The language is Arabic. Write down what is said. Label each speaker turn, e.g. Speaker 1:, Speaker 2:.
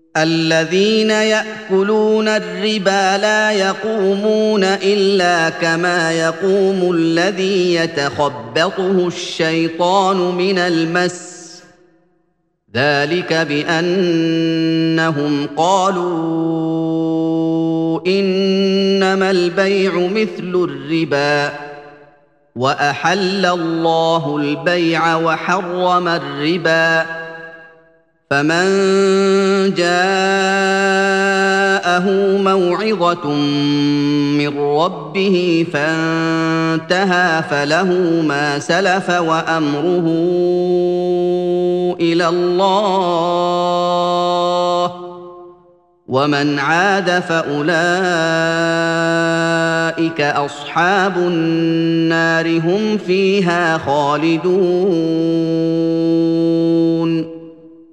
Speaker 1: الذين ياكلون الربا لا يقومون الا كما يقوم الذي يتخبطه الشيطان من المس ذلك بانهم قالوا انما البيع مثل الربا واحل الله البيع وحرم الربا فمن جاءه موعظة من ربه فانتهى فله ما سلف وأمره إلى الله ومن عاد فأولئك أصحاب النار هم فيها خالدون